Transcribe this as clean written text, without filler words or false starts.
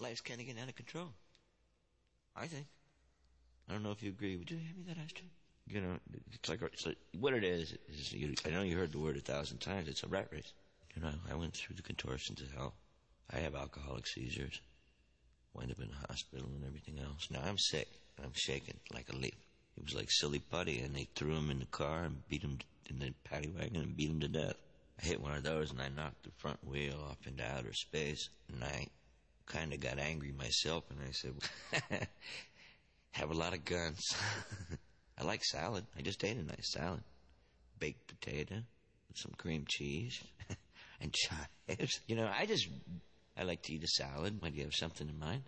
life's kind of getting out of control. I think. I don't know if you agree. Would you hand me that ashtray? You know, it's like what it is I know you heard the word 1,000 times. It's a rat race. You know, I went through the contortions of hell. I have alcoholic seizures. Wind up in the hospital and everything else. Now I'm sick. I'm shaking like a leaf. It was like silly putty, and they threw him in the car and beat him in the paddy wagon and beat him to death. I hit one of those and I knocked the front wheel off into outer space, and I kind of got angry myself, and I said, have a lot of guns. I like salad. I just ate a nice salad. Baked potato with some cream cheese and chives. You know, I like to eat a salad. Why, do you have something in mind?